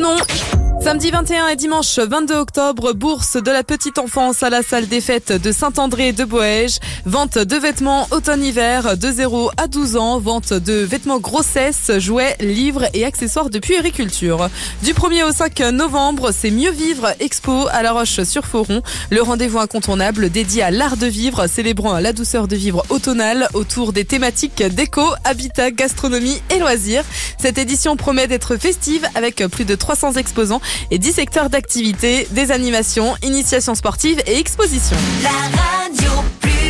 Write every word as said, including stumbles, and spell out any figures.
nom. Samedi vingt et un et dimanche vingt-deux octobre, bourse de la petite enfance à la salle des fêtes de Saint-André de Boëge. Vente de vêtements automne-hiver de zéro à douze ans. Vente de vêtements grossesse, jouets, livres et accessoires de puériculture. Du premier au cinq novembre, c'est Mieux Vivre Expo à La Roche-sur-Foron. Le rendez-vous incontournable dédié à l'art de vivre, célébrant la douceur de vivre automnale autour des thématiques déco, habitat, gastronomie et loisirs. Cette édition promet d'être festive avec plus de trois cents exposants et dix secteurs d'activité, des animations, initiations sportives et expositions. La